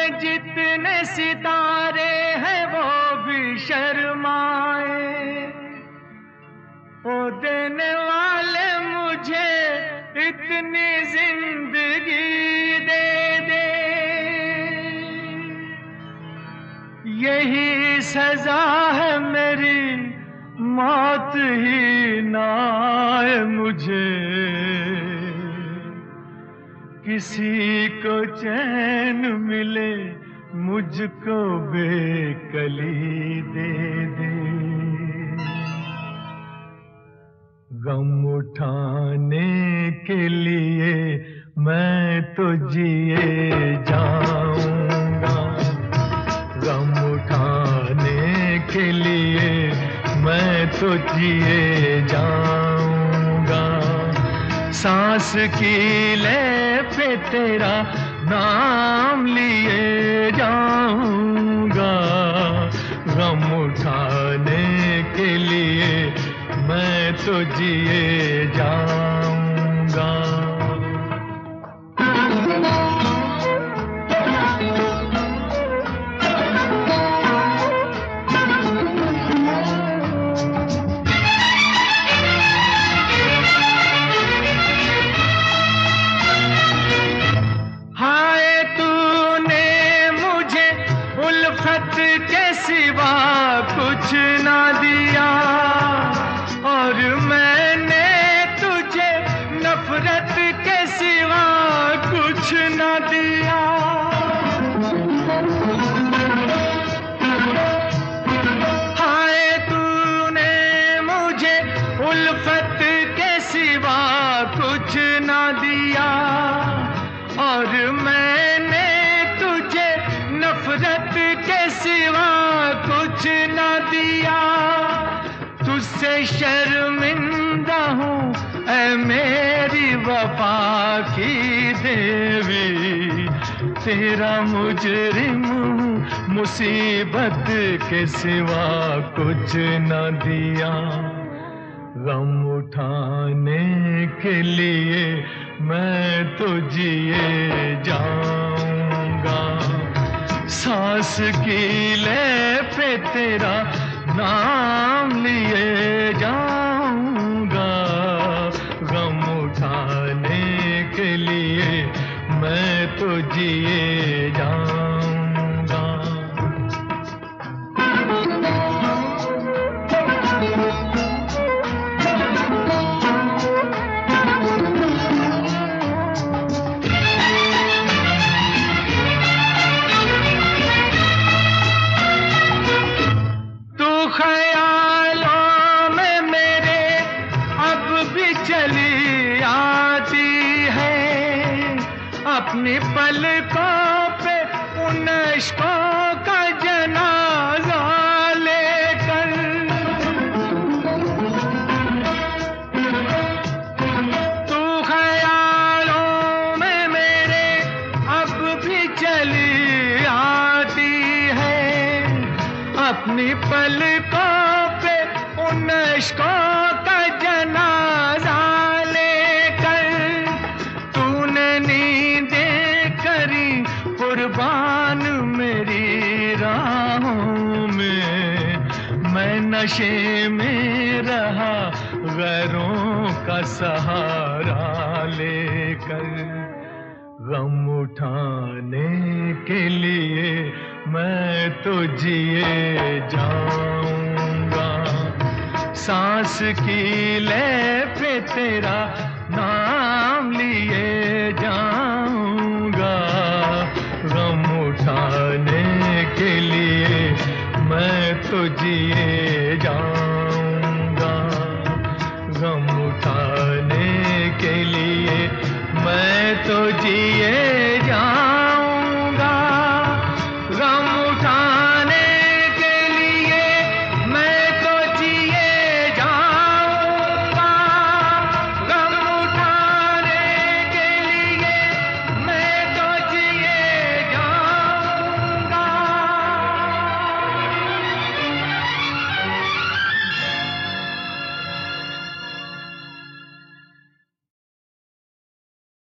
में जितने सितारे हैं वो भी शर्माए। ओ देने वाले मुझे इतनी जिंदगी दे दे, यही सजा है मेरी, मौत ही ना आए मुझे। किसी को चैन मिले, मुझको बेकली दे दे। गम उठाने के लिए मैं तो जिए जाऊंगा, गम उठाने के लिए मैं तो जिए जाऊंगा। सांस की ले पे तेरा नाम लिए जाऊंगा, गम उठाने के लिए मैं तो जिए जाऊंगा। हाय तूने मुझे उल्फत के सिवा कुछ ना दिया, और मैंने तुझे नफरत के सिवा कुछ न दिया। हाय तूने मुझे उल्फत के सिवा कुछ न दिया, और मैंने तुझे नफरत के सिवा कुछ न दिया। तुझसे शर्मिंदा हूँ ऐ मेरी वफा की देवी, तेरा मुजरिम हूँ, मुसीबत के सिवा कुछ न दिया। गम उठाने के लिए मैं तो जिए जाऊंगा, सांस की ले पे तेरा नाम लिए जाऊंगा, गम उठाने के लिए मैं तो जिए जाऊंगा। ख्यालों में मेरे अब भी चली आती है, अपनी पलकों पे उन इश्कों का जनाजा लेकर। तू ख्यालों में मेरे अब भी चली आती है, अपनी पलकों पे उन इश्कों का जनाजा लेकर। तूने नींदें करी कुर्बान मेरी राहों में, मैं नशे में रहा गैरों का सहारा लेकर। गम उठाने के लिए मैं तो जिए जाऊंगा, सांस की ले पे तेरा नाम लिए जाऊंगा, गम उठाने के लिए मैं तो जिए